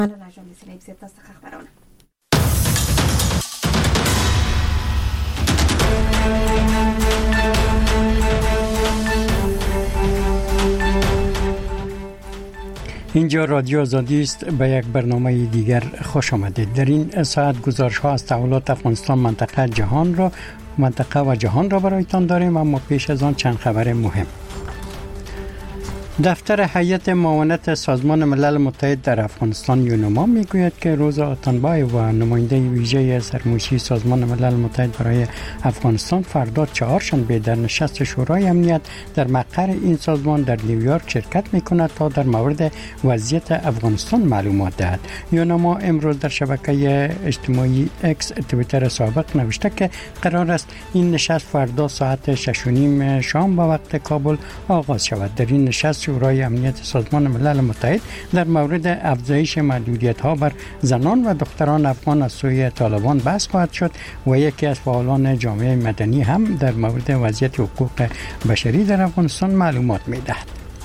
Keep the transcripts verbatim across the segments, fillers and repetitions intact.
اینجا رادیو آزادی است. به یک برنامه دیگر خوش آمدید. در این ساعت گزارش ها از تحولات افغانستان، منطقه جهان را منطقه و جهان را برایتان داریم، اما پیش از آن چند خبر مهم. دفتر هیئت معاونت سازمان ملل متحد در افغانستان یونما میگوید که روزا آتانبای و نماینده ویژه سرموشی سازمان ملل متحد برای افغانستان فردا چهارشنبه در نشست شورای امنیت در مقر این سازمان در نیویورک شرکت میکند تا در مورد وضعیت افغانستان معلومات دهد. یونما امروز در شبکه اجتماعی اکس توییتر سابق نوشته که قرار است این نشست فردا ساعت شش و نیم شام به وقت کابل آغاز شود. در این نشست شورای امنیت سازمان ملل متحد در مورد افزایش محدودیت‌ها بر زنان و دختران افغان از سوی طالبان بحث خواهد شد و یکی از فعالان جامعه مدنی هم در مورد وضعیت حقوق بشری در افغانستان معلومات می‌دهد.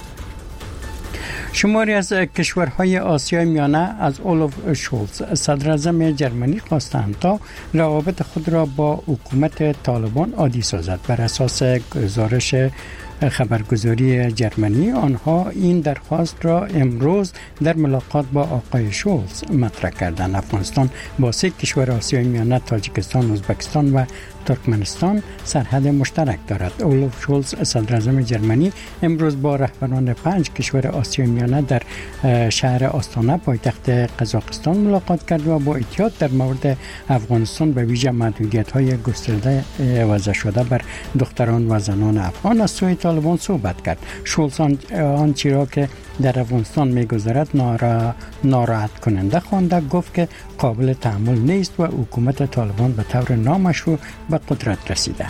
شماری از کشورهای آسیای میانه از اولف شولز صدر اعظم جرمنی خواستند تا روابط خود را با حکومت طالبان عادی سازد. بر اساس گزارش خبرگزاری جرمنی، آنها این درخواست را امروز در ملاقات با آقای شولز مطرح کردند. افغانستان با سه کشور آسیای میانه، تاجیکستان، ازبکستان و ترکمنستان سرحد مشترک دارد. اولف شولز صدر اعظم جرمنی امروز با رهبران پنج کشور آسیای میانه در شهر آستانه پایتخت قزاقستان ملاقات کرد و با احتیاط در مورد افغانستان به ویژه محدودیت‌های گسترده وضع شده بر دختران و زنان افغان از سوی طالبان صحبت کرد. شولز آنچه را که در افغانستان می‌گذرد نارا... ناراحت کننده خوانده، گفت که قابل تحمل نیست و حکومت طالبان به طور نامشروع به قدرت رسیده.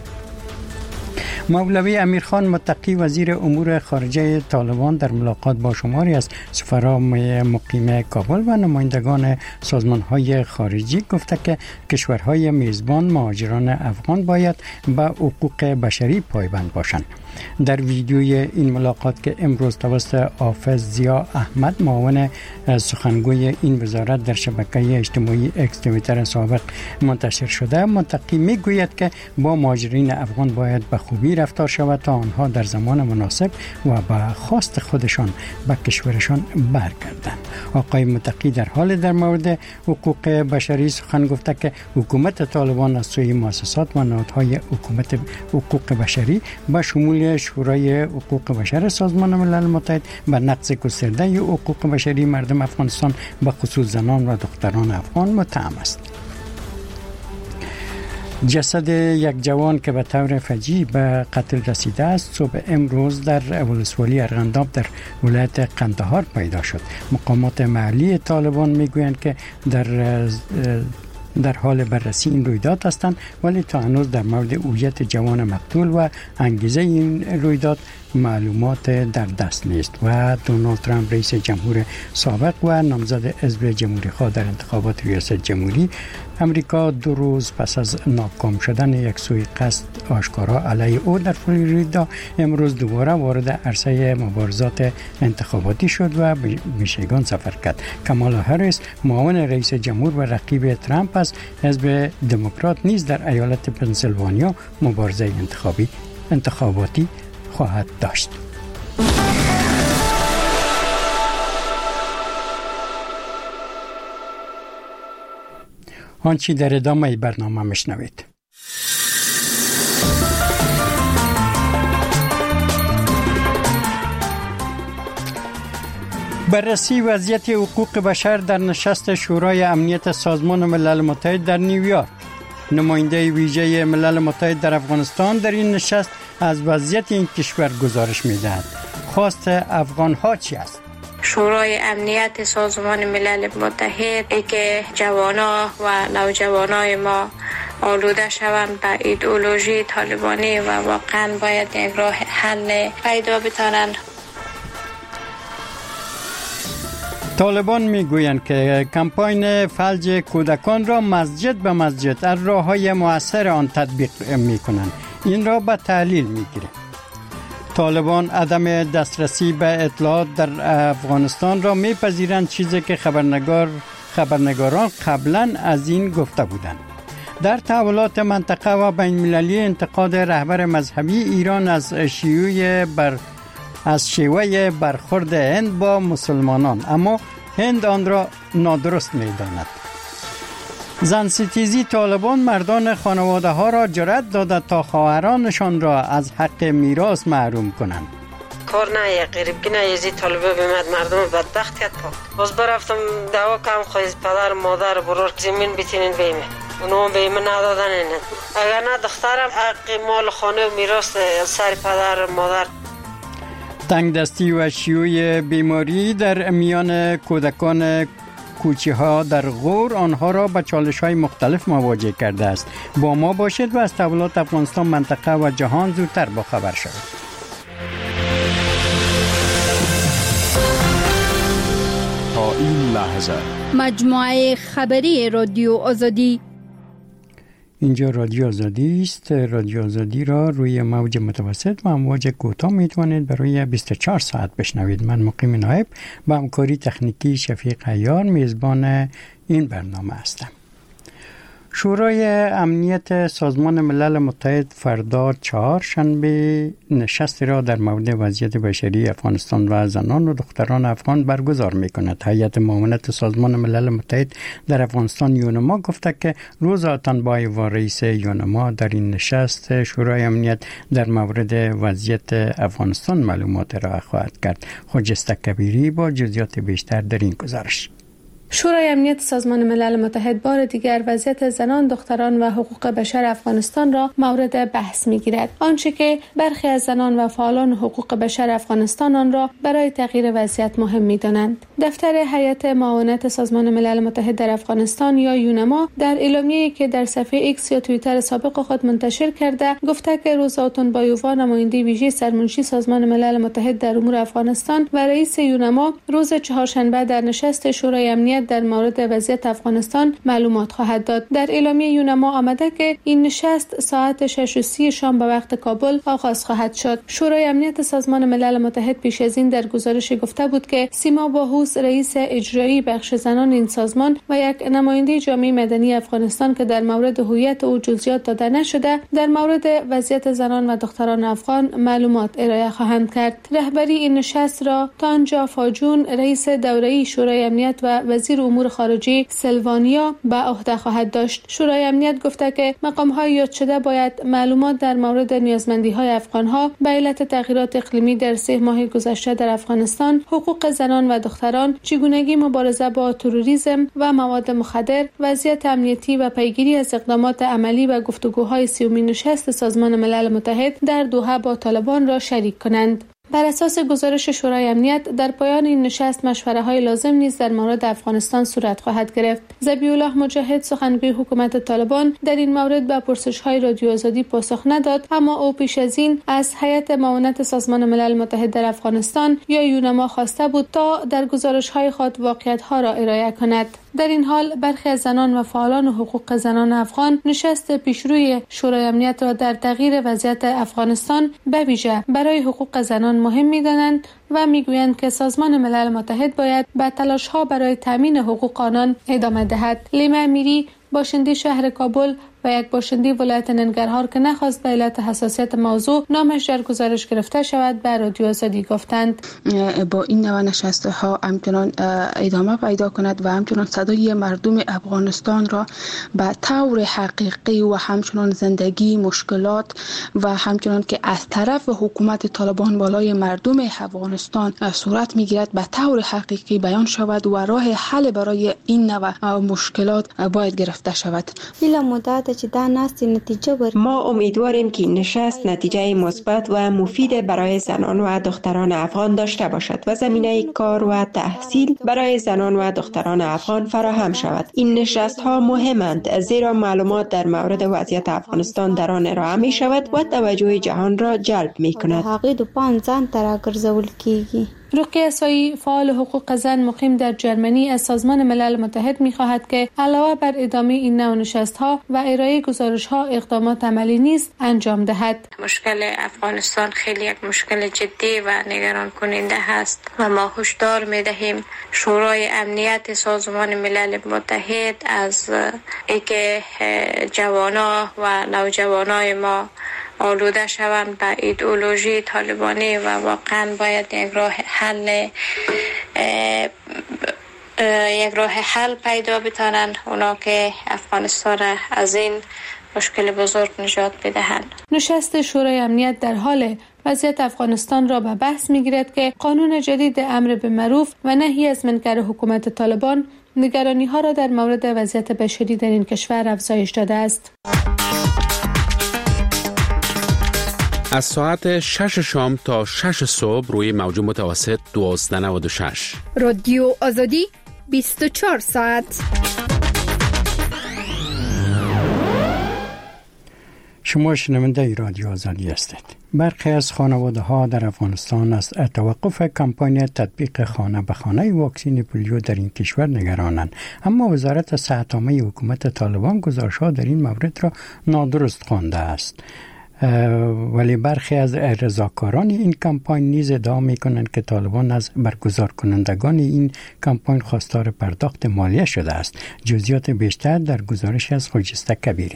مولوی امیرخان متقی وزیر امور خارجه طالبان در ملاقات با شماری از سفرا مقیم کابل و نمایندگان سازمان‌های خارجی گفته که کشورهای میزبان مهاجران افغان باید به حقوق بشری پایبند باشند. در ویدیوی این ملاقات که امروز توسط حافظ ضیا احمد معاون سخنگوی این وزارت در شبکه اجتماعی اکس توییتر سابق منتشر شده، متقی میگوید که با مهاجرین افغان باید به خوبی رفتار شود تا آنها در زمان مناسب و به خواست خودشان به کشورشان برگردند. آقای متقی در حال در مورد حقوق بشری سخن گفته که حکومت طالبان از سوی مؤسسات و نهادهای حکومت حقوق بشری به شمول شورای حقوق بشر سازمان ملل متحد به نقض گسترده حقوق بشری مردم افغانستان به خصوص زنان و دختران افغان متهم است. جسد یک جوان که به طور فجیع به قتل رسیده است صبح امروز در ولسوالی ارغنداب در ولایت قندهار پیدا شد. مقامات محلی طالبان میگویند که در در حال بررسی این رویداد هستند، ولی تا هنوز در مورد هویت جوان مقتول و انگیزه این رویداد معلومات در دست نیست. و دونالد ترامپ رئیس جمهور سابق و نامزد حزب جمهوری خواه در انتخابات ریاست جمهوری امریکا دو روز پس از ناکام شدن یک سوی قصد آشکارا علیه او در فلوریدا امروز دوباره وارد عرصه مبارزات انتخاباتی شد و به میشیگان سفر کرد. کامالا هریس معاون رئیس جمهور و رقیب ترامپ از حزب دموکرات نیز در ایالت پنسیلوانیا مبارزه انتخابی انتخاباتی خواهد داشت. آنچه در ادامه برنامه میشنوید. بررسی وضعیت حقوق بشر در نشست شورای امنیت سازمان ملل متحد در نیویورک. نماینده ویژه ملل متحد در افغانستان در این نشست از وضعیت این کشور گزارش می‌دهد. خواست افغان‌ها چی است؟ شورای امنیت سازمان ملل متحد ای که جوانا و نوجوانای ما آلوده شوند به ایدئولوژی طالبانی و واقعا باید یک راه حل پیدا بتانند. طالبان میگویند که کمپاین فلج کودکان را مسجد به مسجد از راه‌های مؤثر آن تطبیق میکنند. این را به تحلیل میگیرند. طالبان عدم دسترسی به اطلاعات در افغانستان را میپذیرند، چیزی که خبرنگار خبرنگاران قبلا از این گفته بودند. در تحولات منطقه و بین المللی انتقاد رهبر مذهبی ایران از شیوع بر از شیوه برخورد هند با مسلمانان، اما هند آن را نادرست می‌داند. زن ستیزی طالبان مردان خانواده ها را جرأت داده تا خواهرانشان را از حق میراث محروم کنند. کار نه یک غریبگی نه یزی طالبه بیمد مردم بدبخت کرد پاک. باز برفتم دعوا کم خواهید پدر مادر برور زمین بیتینین بیمه اونو بیمه ندادن اینه. اگر نه دخترم حق مال خانه و میراث سر پدر مادر. تنگ دستی و شیوع بیماری در میان کودکان کوچه ها در غور آنها را به چالش های مختلف مواجه کرده است. با ما باشید و از تحولات افغانستان، منطقه و جهان زودتر با خبر شوید. تا این لحظه مجموعه خبری رادیو آزادی. اینجا رادیو آزادی است. رادیو آزادی را روی موج متوسط و امواج کوتاه میتوانید برای بیست و چهار ساعت بشنوید. من مقیم نایب با همکاری تکنیکی شفیق عیار میزبان این برنامه هستم. شورای امنیت سازمان ملل متحد فردا چهارشنبه نشستی را در مورد وضعیت بشری افغانستان و زنان و دختران افغان برگزار می‌کند. هیئت معاونت سازمان ملل متحد در افغانستان یونما گفته که روز آتنبای و رئیس یونما در این نشست شورای امنیت در مورد وضعیت افغانستان معلومات ارائه خواهد کرد. خجسته کبیری با جزئیات بیشتر در این گزارش. شورای امنیت سازمان ملل متحد بار دیگر وضعیت زنان، دختران و حقوق بشر افغانستان را مورد بحث می‌گیرد. آنچه که برخی از زنان و فعالان حقوق بشر افغانستان آن را برای تغییر وضعیت مهم می‌دانند. دفتر هیئت معاونت سازمان ملل متحد در افغانستان یا یونما در اعلامیه‌ای که در صفحه ایکس یا توییتر سابق خود منتشر کرده گفته که روزا آتنبایووا، نماینده ویژه سرمنشی سازمان ملل متحد در امور افغانستان و رئیس یونما روز چهارشنبه در نشست شورای امنیت در مورد وضعیت افغانستان معلومات خواهد داد. در اعلامیه یونما آمده که این نشست ساعت شش و سی شام به وقت کابل آغاز خواهد شد. شورای امنیت سازمان ملل متحد پیش از این در گزارش گفته بود که سیما باهوس، رئیس اجرایی بخش زنان این سازمان و یک نماینده جامعه مدنی افغانستان که در مورد هویت او جزئیات داده نشده، در مورد وضعیت زنان و دختران افغان معلومات ارائه خواهند کرد. رهبری این نشست را تانجا فاجون، رئیس دوره‌ای شورای امنیت و وزیر امور خارجه سلوانیا به عهده خواهد داشت. شورای امنیت گفته که مقام‌های یاد شده باید معلومات در مورد نیازمندی‌های افغان‌ها به علت تغییرات اقلیمی در سه ماه گذشته در افغانستان، حقوق زنان و دختران، چگونگی مبارزه با تروریسم و مواد مخدر، وضعیت امنیتی و پیگیری از اقدامات عملی و گفتگوهای سیومین نشست سازمان ملل متحد در دوحه با طالبان را شریک کنند. بر اساس گزارش شورای امنیت در پایان این نشست مشوره های لازم نیز در مورد افغانستان صورت خواهد گرفت. ذبیح الله مجاهد، سخنگوی حکومت طالبان، در این مورد به پرسش های رادیو آزادی پاسخ نداد، اما او پیش از این از هیئت معاونت سازمان ملل متحد در افغانستان یا یونما خواسته بود تا در گزارش های خود واقعیت ها را ارائه کند. در این حال برخی از زنان و فعالان حقوق زنان افغان نشست پیشروی شورای امنیت را در تغییر وضعیت افغانستان به ویژه برای حقوق زنان مهم می‌دانند و میگویند که سازمان ملل متحد باید به تلاش‌ها برای تامین حقوق آنان ادامه دهد. لیما امیری، باشنده شهر کابل و یک باشنده ولایت ننگرهار که نخواست به علت حساسیت موضوع نامش در گزارش گرفته شود به رادیو آزادی گفتند با این نوع نشست‌ها همچنان ادامه پیدا کند و همچنان صدای مردم افغانستان را به طور حقیقی و همچنان زندگی، مشکلات و همچنان که از طرف حکومت طالبان بالای مردم افغانستان صورت میگیرد به طور حقیقی بیان شود و راه حل برای این نوع مشکلات باید گرفته شود. ما امیدواریم که این نشست نتیجه مثبت و مفید برای زنان و دختران افغان داشته باشد و زمینه کار و تحصیل برای زنان و دختران افغان فراهم شود. این نشست ها مهمند زیرا معلومات در مورد وضعیت افغانستان در آن ارائه می شود و توجه جهان را جلب می کند. رقیه سایی فعال حقوق زن مقیم در جرمنی از سازمان ملل متحد می‌خواهد که علاوه بر ادامه این نوع نشست‌ها و ارائه گزارش‌ها اقدامات عملی نیز انجام دهد. مشکل افغانستان خیلی یک مشکل جدی و نگران کننده است و ما هشدار می‌دهیم شورای امنیت سازمان ملل متحد از اینکه جوانان و نوجوانای ما آلوده شوند به ایدئولوژی طالبانی و واقعا باید یک راه حل یک راه حل پیدا بتانند اونا که افغانستان از این مشکل بزرگ نجات بدهند. نشست شورای امنیت در حال وضعیت افغانستان را به بحث می‌گیرد که قانون جدید امر به معروف و نهی از منکر حکومت طالبان نگرانی‌ها را در مورد وضعیت بشری در این کشور افزایش داده است. از ساعت شش شام تا شش صبح روی موج متوسط دوازده و نود و شش رادیو آزادی بیست و چهار ساعت. شما شنونده رادیو آزادی هستید. برخی از خانواده ها در افغانستان از توقف کمپاین تطبیق خانه به خانه واکسن پولیو در این کشور نگرانند، اما وزارت صحت عامه حکومت طالبان گزارش‌ها در این مورد را نادرست خوانده است. ولی برخی از رضاکاران این کمپاین نیز ادعا می‌کنند که طالبان از برگزار کنندگان این کمپاین خواستار پرداخت مالیه شده است. جزئیات بیشتر در گزارش از خجسته کبیری.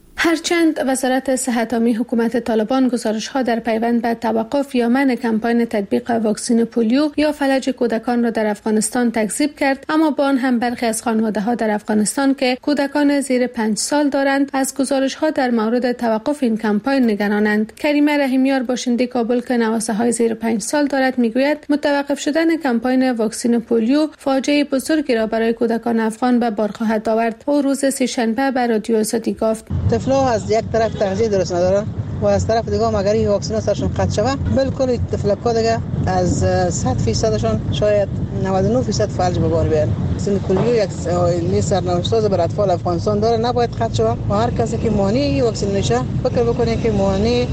هرچند وزارت صحت عامه حکومت طالبان گزارش‌ها در پیوند به توقف یا منع کمپاین تطبیق واکسن پولیو یا فلج کودکان را در افغانستان تکذیب کرد، اما با آن هم برخی از خانواده‌ها در افغانستان که کودکان زیر پنج سال دارند از گزارش‌ها در مورد توقف این کمپاین نگرانند. کریمه رحیمیار باشنده کابل که نواسه‌های زیر پنج سال دارد میگوید متوقف شدن کمپاین واکسن پولیو فاجعه بزرگی را برای کودکان افغان به بار خواهد آورد. او روز سه‌شنبه به رادیو آزادی گفت طفلا از یک طرف تغذیه درست ندارن و از طرف دیگه هم اگر این واکسن سرشون قطع شوه بالکل طفلکا دیگه از صد فیصدشون شاید نود و نه درصد فلج به بار بیارن. واکسن پولیو یک لی سرنوشت‌ساز بر اطفال افغانستان داره، نباید قطع شوه و هر کسی که مانع این واکسن نشه فکر بکنه که مانع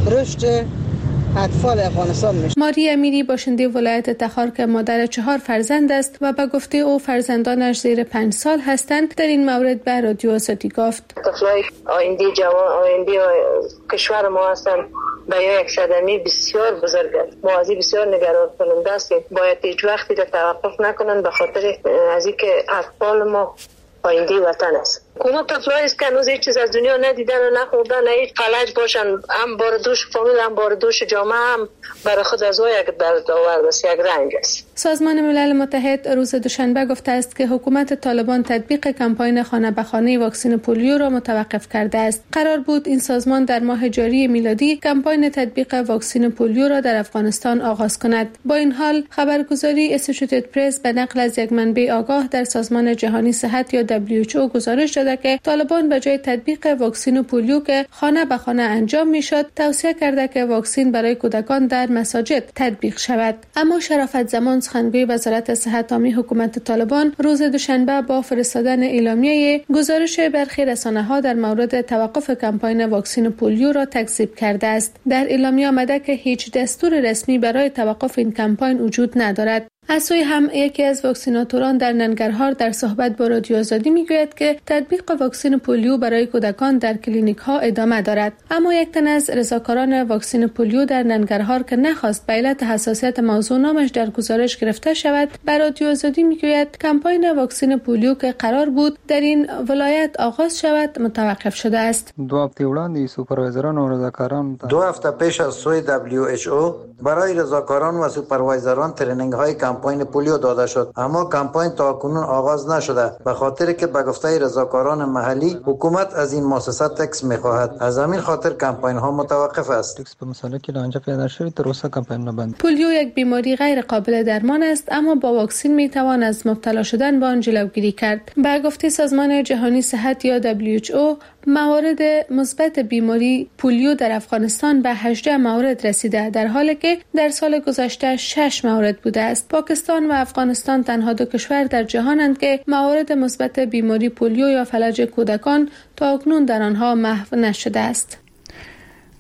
رشد اطفال افغانستان میشه. ماری امیری باشنده ولایت تخار که مادر چهار فرزند است و به گفته او فرزندانش زیر پنج سال هستند در این مورد به رادیو آزادی گفت طفلای آینده جوان آینده کشور ما هستند به یک صدمه بسیار بزرگ است. ما از این بسیار نگران کننده است که باید هیچ وقتی را توقف نکنند به خاطر از اینکه اطفال ما آینده وطن است. کما طفلایی است که هنوز هیچ چیز از دنیا ندیدن و نخوردن، هیچ فلج باشن، هم بار دوش فامیل هم بار دوش جامعه هم برای خود از او یک درد آورد است، یک رنج است. سازمان ملل متحد روز دوشنبه گفته است که حکومت طالبان تطبیق کمپاین خانه به خانه واکسن پولیو را متوقف کرده است. قرار بود این سازمان در ماه جاری میلادی کمپاین تطبیق واکسن پولیو را در افغانستان آغاز کند. با این حال خبرگزاری اسوسییتد پرس به نقل از یک منبع آگاه در سازمان جهانی صحت یا دبلیو اچ او گزارش داده که طالبان به جای تطبیق واکسن پولیو که خانه به خانه انجام میشد توصیه کرده که واکسن برای کودکان در مساجد تطبیق شود. اما شرافت زمان سخنگوی وزارت صحت عامه حکومت طالبان روز دوشنبه با فرستادن اعلامیه گزارش برخی رسانه‌ها در مورد توقف کمپاین واکسن پولیو را تکذیب کرده است. در اعلامیه آمده که هیچ دستور رسمی برای توقف این کمپاین وجود ندارد. از سوی هم یکی از واکسیناتوران در ننگرهار در صحبت با رادیو آزادی میگوید که تطبیق واکسن پولیو برای کودکان در کلینیک ها ادامه دارد. اما یک تن از رضاکاران واکسن پولیو در ننگرهار که نخواست به علت حساسیت موضوع نامش در گزارش گرفته شود به رادیو آزادی میگوید کمپاین واکسن پولیو که قرار بود در این ولایت آغاز شود متوقف شده است. دو هفته وړاندې سوپروایزران و رضاکاران دو هفته پیش از سوی دبلیو اچ او برای رضاکاران و سوپروایزران ترینینگ های کمپاین پولیو داده شد، اما کمپاین تاکنون آغاز نشده به خاطر که به گفته رضاکاران محلی حکومت از این مؤسسات تکس می‌خواهد. از همین خاطر کمپاین ها متوقف است. تکس به مسئله که آنجا پیدا شده تا روسا کمپاین نبند. پولیو یک بیماری غیر قابل درمان است، اما با واکسن میتوان از مبتلا شدن به آن جلوگیری کرد. به گفته سازمان جهانی صحت یا دبلیو اچ او موارد مثبت بیماری پولیو در افغانستان به هجده مورد رسیده، در حالی که در سال گذشته شش مورد بوده است. پاکستان و افغانستان تنها دو کشور در جهانند که موارد مثبت بیماری پولیو یا فلج کودکان تا اکنون در آنها محو نشده است.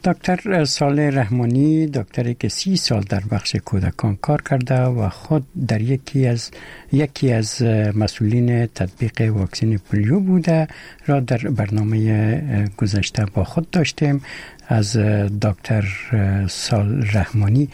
دکتر صالح رحمانی، دکتری که سی سال در بخش کودکان کار کرده و خود در یکی از یکی از مسئولین تطبیق واکسن پولیو بوده را در برنامه گذشته با خود داشتیم. از دکتر صالح رحمانی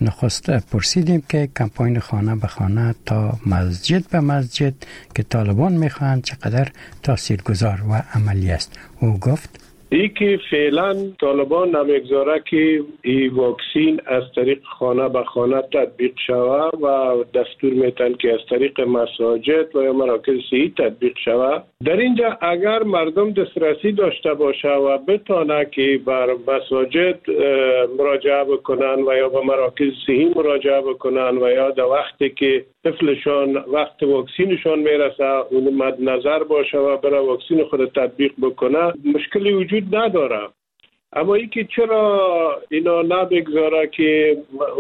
نخست پرسیدیم که کمپاین خانه به خانه تا مسجد به مسجد که طالبان میخواهند چقدر تاثیرگذار و عملی است. او گفت ای که فعلا طالبان نمیگذاره که این واکسین از طریق خانه به خانه تطبیق شود و دستور میتن که از طریق مساجد و یا مراکز صحی تطبیق شود. در اینجا اگر مردم دسترسی داشته باشه و بتانه که بر مساجد مراجعه بکنن و یا به مراکز صحی مراجعه بکنن و یا در وقتی که طفلشان وقت واکسینشان میرسه اون مد نظر باشه و برای واکسین خود تطبیق بکنه، مشکلی وجود نداره. اما ای که چرا اینا نبگذاره که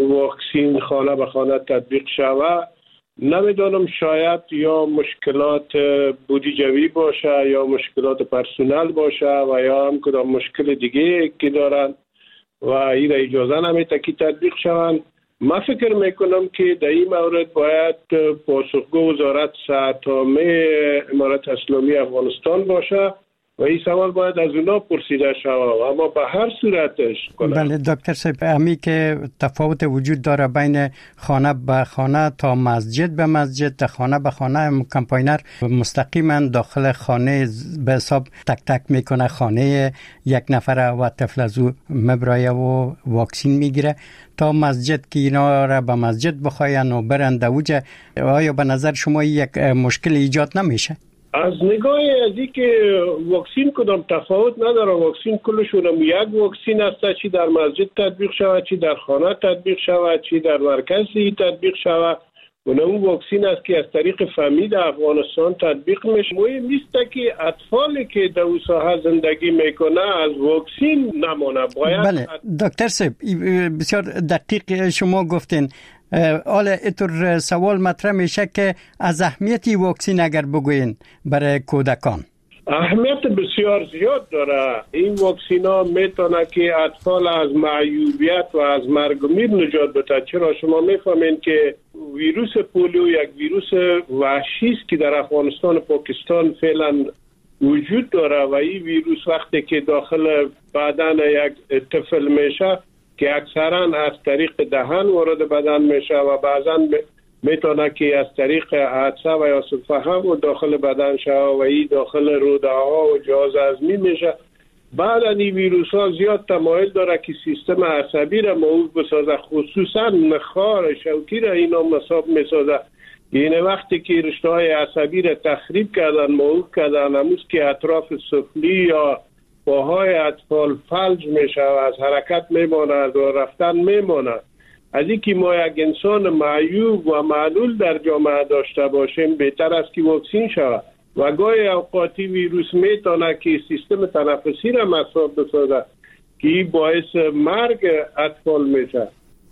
واکسین خانه به خانه تطبیق شود، نمیدانم. شاید یا مشکلات بودجوی باشه یا مشکلات پرسونل باشه و یا هم کدام مشکل دیگه که دارن و این اجازه نمیده که تطبیق شوند. من فکر میکنم که در این مورد باید پاسخگو وزارت صحت عامه امارت اسلامی افغانستان باشه و این سوال باید از اونا پرسیده شود. اما به هر صورتش کنم. بله دکتر صاحب، امی که تفاوت وجود داره بین خانه به خانه تا مسجد به مسجد، تا خانه به خانه کمپاینر مستقیما داخل خانه به حساب تک تک میکنه خانه یک نفره و طفل از او مبرایه و واکسین میگیره، تا مسجد که اینا را به مسجد بخواین و برند اوجه. آیا به نظر شما یک مشکل ایجاد نمیشه؟ از نگاه از این که واکسین کدام تفاوت نداره، واکسین کلشون هم یک واکسین است، چی در مسجد تطبیق شود، چی در خانه تطبیق شود، چی در مرکزی تطبیق شود. اون اون واکسین است که از طریق فمید افغانستان تطبیق میشه. مهم نیست که اطفالی که در اون ساحه زندگی میکنه از واکسین نمونه. باید بله دکتر صاحب بسیار دقیق شما گفتین. حالا اینطور سوال مطرح میشه که از اهمیتی واکسین اگر بگوین برای کودکان. اهمیت بسیار زیاد داره. این واکسین ها میتونه که اطفال از معیوبیت و از مرگ و میر نجات بده. چرا شما میفهمین که ویروس پولیو یک ویروس وحشی است که در افغانستان و پاکستان فعلا وجود داره و این ویروس وقتی که داخل بدن یک طفل میشه که اکثرا از طریق دهن وارد بدن میشه و بعضا میتونه که از طریق عطسه و یا سفهم و داخل بدن شه و این داخل روده ها و جهاز هضمی میشه. بعد این ویروس ها زیاد تمایل داره که سیستم عصبی را موف بسازه، خصوصا نخار شوکی را اینا مصاب میسازه. یعنی وقتی که رشته های عصبی را تخریب کردن، موف کردن، هموز که اطراف سفلی یا پاهای اطفال فلج میشه و از حرکت میمانه و رفتن میمانه. از اینکه ما یک انسان معیوب و معلول در جامعه داشته باشیم بهتر است که واکسین شود و گاهی اوقاتی ویروس میتونه که سیستم تنفسی را مصاب بسازه که باعث مرگ اطفال میشه.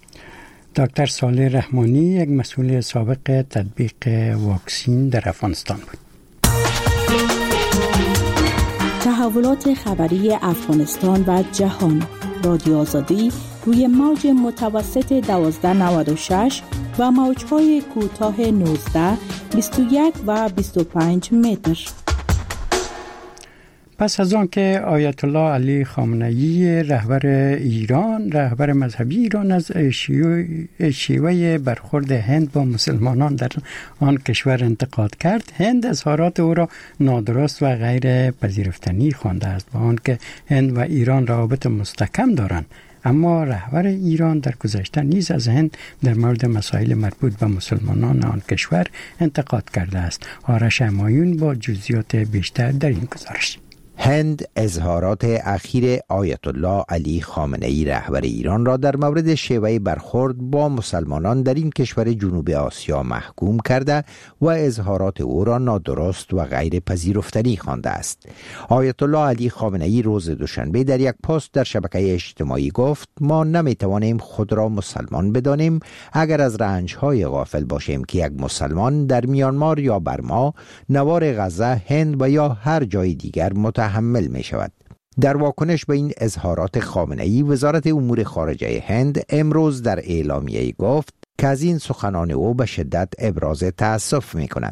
دکتر صالح رحمانی یک مسئول سابق تطبیق واکسین در افغانستان بود. تحولات خبری افغانستان و جهان، رادیو آزادی روی موج متوسط دوازده نود و شش و موج‌های کوتاه نوزده، بیست و یک و بیست و پنج متر. پس از آن که آیت الله علی خامنه‌ای رهبر ایران، رهبر مذهبی ایران از شیوه برخورد هند با مسلمانان در آن کشور انتقاد کرد، هند اظهارات او را نادرست و غیر پذیرفتنی خوانده است. با آن که هند و ایران روابط مستحکم دارند، اما رهبر ایران در گذشته نیز از هند در مورد مسائل مربوط به مسلمانان آن کشور انتقاد کرده است. آرش همایون با جزئیات بیشتر در این گزارش. هند اظهارات اخیر آیت الله علی خامنه‌ای رهبر ایران را در مورد شیوه برخورد با مسلمانان در این کشور جنوب آسیا محکوم کرده و اظهارات او را نادرست و غیر پذیرفتنی خوانده است. آیت الله علی خامنه‌ای روز دوشنبه در یک پست در شبکه اجتماعی گفت: ما نمیتوانیم خود را مسلمان بدانیم اگر از رنج‌های غافل باشیم که یک مسلمان در میانمار یا برما، نوار غزه، هند و یا هر جای دیگر متحمل می شود. در واکنش به این اظهارات خامنه‌ای، وزارت امور خارجه هند امروز در اعلامیه گفت که از این سخنان او به شدت ابراز تأسف می‌کند.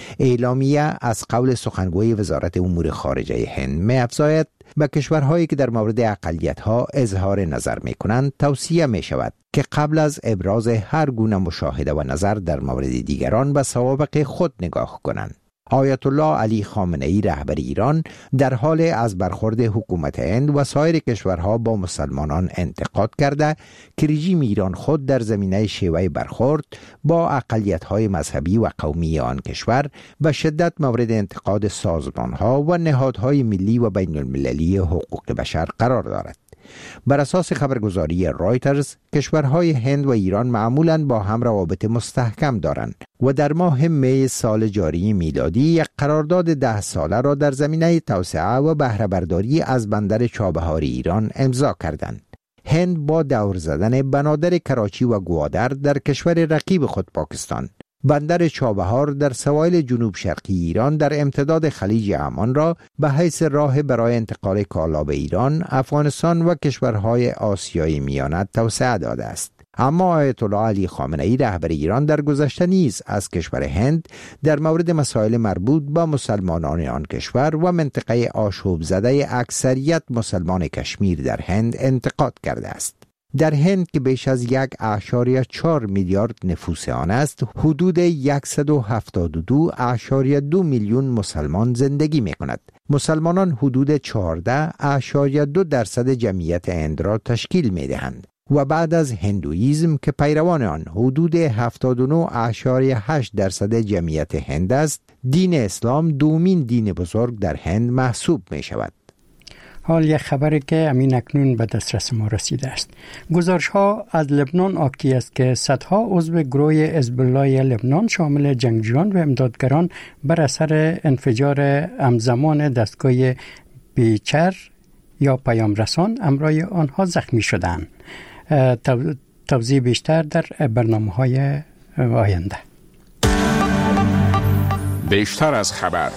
اعلامیه از قول سخنگوی وزارت امور خارجه هند می‌افزاید به کشورهایی که در مورد اقلیت‌ها اظهار نظر می‌کنند توصیه می‌شود که قبل از ابراز هر گونه مشاهده و نظر در مورد دیگران به سوابق خود نگاه کنند. آیت الله علی خامنه‌ای رهبر ایران در حال از برخورد حکومت هند و سایر کشورها با مسلمانان انتقاد کرده که رژیم ایران خود در زمینه شیوه برخورد با اقلیت‌های مذهبی و قومی آن کشور به شدت مورد انتقاد سازمان‌ها و نهادهای ملی و بین المللی حقوق بشر قرار دارد. بر اساس خبرگزاری رایترز، کشورهای هند و ایران معمولاً با هم روابط مستحکم دارند و در ماه می سال جاری میلادی یک قرارداد ده ساله را در زمینه توسعه و بهره برداری از بندر چابهار ایران امضا کردند. هند با دور زدن بنادر کراچی و گوادر در کشور رقیب خود پاکستان، بندر چابهار در سواحل جنوب شرقی ایران در امتداد خلیج عمان را به حیث راه برای انتقال کالا به ایران، افغانستان و کشورهای آسیای میانه توسعه داده است. اما آیت الله علی خامنه‌ای رهبر ایران در گذشته نیز از کشور هند در مورد مسائل مربوط به مسلمانان آن کشور و منطقه آشوب زده اکثریت مسلمان کشمیر در هند انتقاد کرده است. در هند که بیش از یک اعشاریه چهار میلیارد نفوس آن است، حدود صد و هفتاد و دو اعشاریه دو میلیون مسلمان زندگی می کند. مسلمانان حدود چهارده اعشاریه دو درصد جمعیت هند را تشکیل می دهند و بعد از هندویزم که پیروان آن حدود هفتاد و نه اعشاریه هشت درصد جمعیت هند است، دین اسلام دومین دین بزرگ در هند محسوب می شود. حال یک خبری که امین اکنون به دسترس ما رسیده است. گزارش ها از لبنان آکی است که صدها عضو گروه حزب الله لبنان شامل جنگجویان و امدادگران بر اثر انفجار همزمان دستگاه بیچر یا پیام رسان امرای آنها زخمی شدند. توضیح بیشتر در برنامه های آینده. بیشتر از خبر.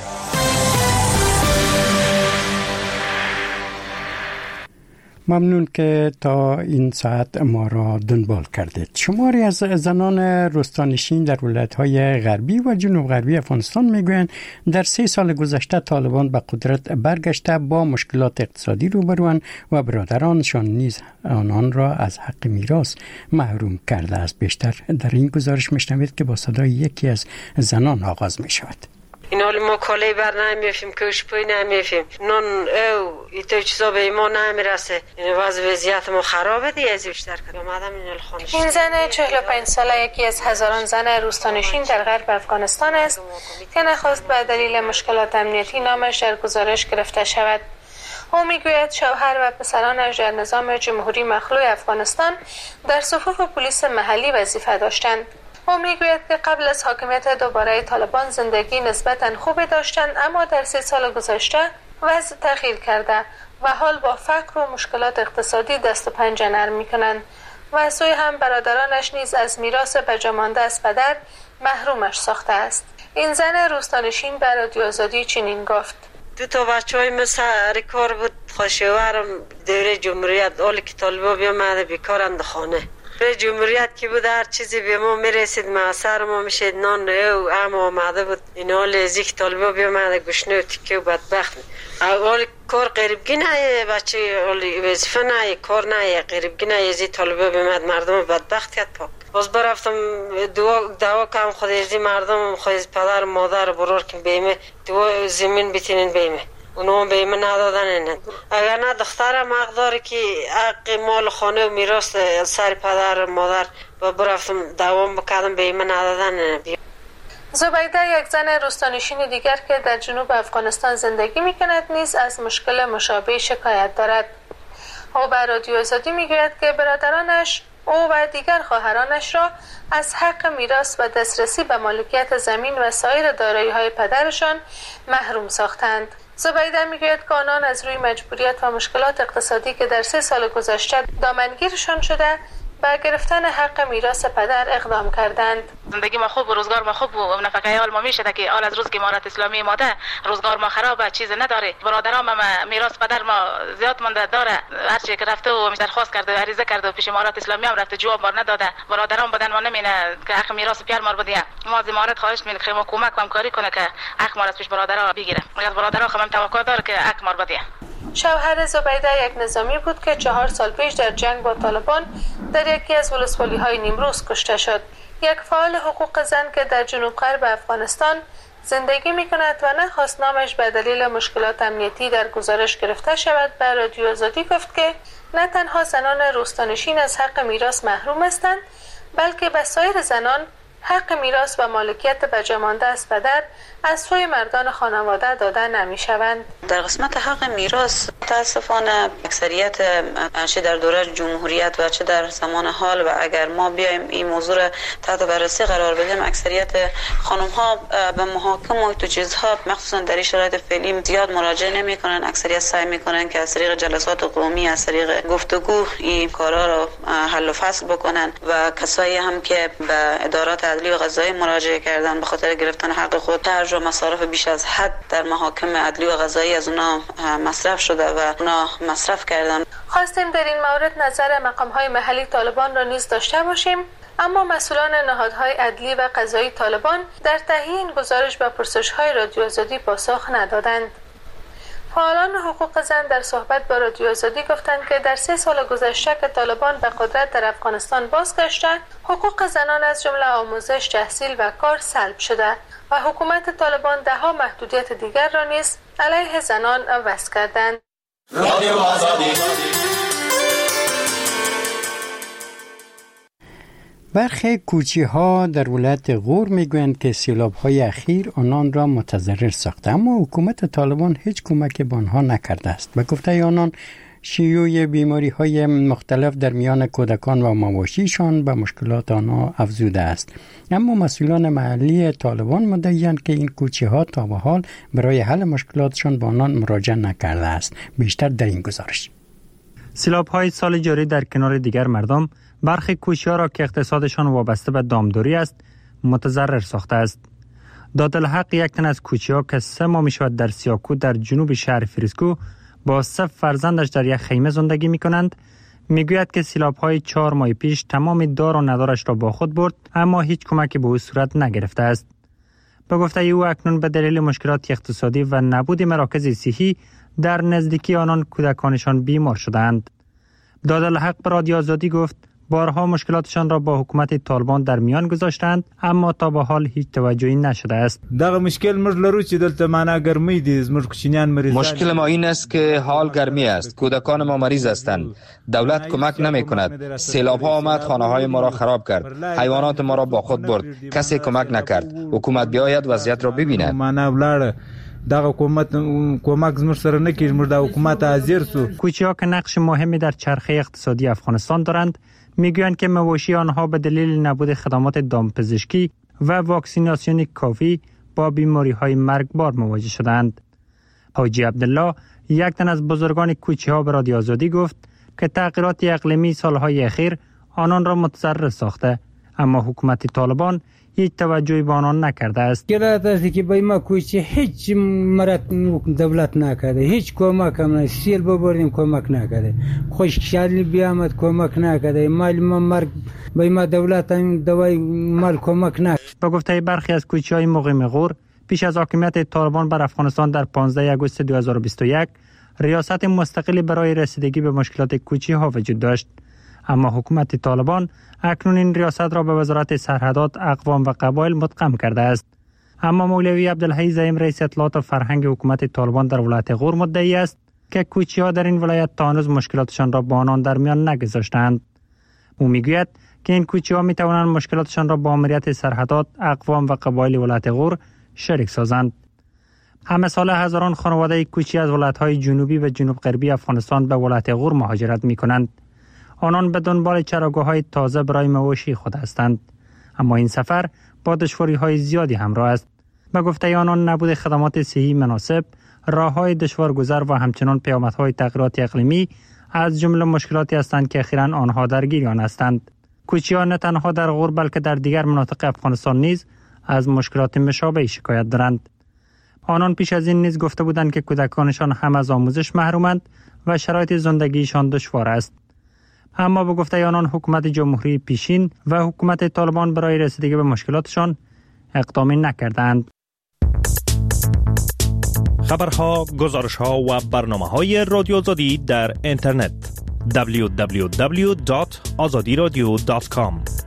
ممنون که تا این ساعت ما را دنبال کردید. شماری از زنان روستانشین در ولایت‌های غربی و جنوب غربی افغانستان میگویند در سه سال گذشته طالبان به قدرت برگشته با مشکلات اقتصادی روبروند و برادرانشان نیز آنان را از حق میراث محروم کرده است. بیشتر در این گزارش میشنوید که با صدای یکی از زنان آغاز میشود. این حال ما کالی بر نمیفیم، کش پوی نمیفیم، نون او ایتو چیزا به ما نمیرسه. این وضع وضعیت ما خرابه دیگه. از بیشتر که اومدم این خانش. این زن چهل و پنج ساله یکی از هزاران زن روستانشین در غرب افغانستان است که نخواست به دلیل مشکلات امنیتی نامش در گزارش گرفته شود. او میگوید شوهر و پسرانش در نظام جمهوری مخلوع افغانستان در صفوف پلیس محلی وظیفه داشتند. او میگوید که قبل از حاکمیت دوباره طالبان زندگی نسبتاً خوبی داشتند، اما در سه سال گذشته وضع تغییر کرده و حال با فقر و مشکلات اقتصادی دست و پنجه نرم میکنند و از سوی هم برادرانش نیز از میراث بجامانده از پدر محرومش ساخته است. این زن روستانشین به رادیو آزادی چنین گفت: دو تا بچهای من سر کار بود، خوشوارم دوره جمهوریت اولی که طالبا بیامده بیکارم در خانه. به جمهوریت که بود هر چیزی به ما میرسید، معصر ما میشید، نان او اما آمده بود. این حال ازی که طالبا بیامده گشنه و تکه و بدبخت. اول کار قریبگی نه، بچه وظیفه نه، کار نه، قریبگی نه، ازی طالبا بیامد مردم بدبخت کرد پاک. باز برفتم دعا دعا کردم خود ازی مردم، خود پدر مادر برور که بیمه دعا زمین بتینین بیمه. اونو به من ندادن اینن. اگر نه دخترم حق داره که حق مال خانه و میراث سر پدر مادر و برفتم دوام بکردم به من ندادن اینن. زبیده یک زن روستانشین دیگر که در جنوب افغانستان زندگی میکند نیز از مشکل مشابه شکایت دارد. او به رادیو آزادی میگوید که برادرانش او و دیگر خواهرانش را از حق میراث و دسترسی به مالکیت زمین و سایر دارایی‌های پدرشان محروم ساختند. زبیده میگوید که آنان از روی مجبوریت و مشکلات اقتصادی که در سه سال گذشته دامنگیرشان شده به گرفتن حق میراث پدر اقدام کردند. زندگی ما خوب و روزگار ما خوب و نفقه عیال ما میشه که آل از روز که امارت اسلامی ماده روزگار ما خرابه، چیز نداره. برادرام ما میراث پدر ما زیاد مونده داره، هر چی که رفته و درخواست کرده عریضه کرده و پیش امارت اسلامی هم رفته جواب بار نداده. برادرام بدن ما نمینه که حق میراث پیر ما بدیه. ما از امارت خواهش میکنیم که ما کمک و همکاری کنه که حق ما از پیش برادرها بگیره. از برادرها هم توقع داره که حق ما بدیه. شوهر زبیده یک نظامی بود که چهار سال پیش در جنگ با طالبان در یکی از ولسوالی‌های نیمروز کشته شد. یک فعال حقوق زن که در جنوب غرب افغانستان زندگی می‌کند و نخواست نامش به دلیل مشکلات امنیتی در گزارش گرفته شود، به رادیو آزادی گفت که نه تنها زنان روستانشین از حق میراث محروم هستند، بلکه به سایر زنان حق میراث و مالکیت به جامانده از پدر از سوی مردان خانواده داده نمی‌شوند. در قسمت حق میراث متاسفانه اکثریت چه در دوره جمهوریت و چه در زمان حال و اگر ما بیایم این موضوع را تحت بررسی قرار بدیم، اکثریت خانم ها به محاکم و تو چیزها مخصوصا در این شرایط فعلی زیاد مراجعه نمی‌کنن. اکثریت سعی می‌کنن که از طریق جلسات قومی، از طریق گفتگو این کارا را حل و فصل بکنن و کسایی هم که به ادارات عدلی و قضایی مراجعه کردن به خاطر گرفتن حق خود و مصارف بیش از حد در محاکم عدلی و قضایی از اونا مصرف شده و اونا مصرف کردن. خواستیم در این مورد نظر مقام‌های محلی طالبان را نیز داشته باشیم، اما مسئولان نهادهای عدلی و قضایی طالبان در تهیه این گزارش به پرسش‌های رادیو آزادی پاسخ ندادند. فعالان حقوق زن در صحبت با رادیو آزادی گفتند که در سه سال گذشته که طالبان به قدرت در افغانستان بازگشته، حقوق زنان از جمله آموزش، تحصیل و کار سلب شده و حکومت طالبان ده‌ها محدودیت دیگر را نیز علیه زنان وضع کردند. رادیو آزادی. برخی کوچی ها در ولایت غور میگویند که سیلاب های اخیر آنان را متضرر ساخته، اما حکومت طالبان هیچ کمک به آنها نکرده است. به گفته آنان شیوع بیماری های مختلف در میان کودکان و مواشیشان به مشکلات آنها افزوده است. اما مسئولان محلی طالبان مدعی‌اند که این کوچه ها تا به حال برای حل مشکلاتشان به آنان مراجعه نکرده است. بیشتر در این گزارش. سیلاب های سال جاری در کنار دیگر مردم برخی کوچه ها را که اقتصادشان وابسته به دامداری است متضرر ساخته است. دادالحق یک تن از کوچه ها که سه ماه می شود در سیاکو در جنوب شهر فریسکو با سه فرزندش در یک خیمه زندگی می کنند، می گوید که سیلاب های چهار ماه پیش تمام دار و ندارش را با خود برد، اما هیچ کمکی به او صورت نگرفته است. به گفته او اکنون به دلیل مشکلات اقتصادی و نبود مراکز صحی در نزدیکی آنان کودکانشان بیمار شدند. دادالحق به رادیو آزادی گفت بارها مشکلاتشان را با حکومت طالبان در میان گذاشتند، اما تا به حال هیچ توجهی نشده است. دغه مشکل موږ لرو چې دلته معنا ګرمي دي، زموږ کوچنیان مریض. مشکل ما این است که حال گرمی است، کودکان ما مریض هستند، دولت کمک نمی کند. سیلاب ها آمد خانه های ما را خراب کرد، حیوانات ما را با خود برد، کسی کمک نکرد. حکومت بیاید وضعیت را ببیند. معنا ولاړ دغه حکومت کمک زموږ سره نکړي، موږ د حکومت حاضر سو. کوچه‌ها که نقش مهمی در چرخه اقتصادی افغانستان دارند میگویند که مواشی آنها به دلیل نبود خدمات دامپزشکی و واکسیناسیون کافی با بیماری های مرگبار مواجه شدند. حاجی عبدالله یک تن از بزرگان کوچه ها به رادیو آزادی گفت که تغییرات اقلیمی سالهای اخیر آنان را متضرر ساخته، اما حکومت طالبان هیچ توجهی به آنان نکرده است. گرایت است که به ما کوچه هیچ مرد دولت نکرده، هیچ کمک هم نه. سیل ببریم کمک نکرده، خوشحالی بیامد کمک نکرده، مال ما مرگ به ما دولت هم دوای مال کمک نکرده. به گفته برخی از کوچه های مقیم غور پیش از حاکمیت طالبان بر افغانستان در پانزده آگوست دو هزار و بیست و یک ریاست مستقلی برای رسیدگی به مشکلات کوچه ها وجود داشت، اما حکومت طالبان اکنون این ریاست را به وزارت سرحدات، اقوام و قبایل مدغم کرده است. اما مولوی عبدالحی زعیم رئیس اطلاعات و فرهنگ حکومت طالبان در ولایت غور مدعی است که کوچه ها در این ولایت تا هنوز مشکلاتشان را با آنان در میان نگذاشتند. او میگوید که این کوچه ها می توانند مشکلاتشان را با ماموریت سرحدات، اقوام و قبایل ولایت غور شریک سازند. همه سال هزاران خانواده کوچی از ولایت‌های جنوبی و جنوب غربی افغانستان به ولایت غور مهاجرت می‌کنند. آنان به دنبال چراگاه‌های تازه برای مواشی خود هستند، اما این سفر با دشواری‌های زیادی همراه است. به گفته آنان نبود خدمات صحی مناسب، راه‌های دشوارگذر و همچنان پیامدهای تغییرات اقلیمی از جمله مشکلاتی هستند که اخیراً آنها درگیر آن هستند. کوچیان نه تنها در غور بلکه در دیگر مناطق افغانستان نیز از مشکلات مشابه شکایت دارند. آنان پیش از این نیز گفته بودند که کودکانشان هم از آموزش محرومند و شرایط زندگیشان دشوار است. اما به گفته آنان حکومت جمهوری پیشین و حکومت طالبان برای رسیدگی به مشکلاتشان اقدامی نکردند. خبرها، گزارشها و برنامه‌های رادیو آزادی در اینترنت دبلیو دبلیو دبلیو دات آزادی رادیو دات کام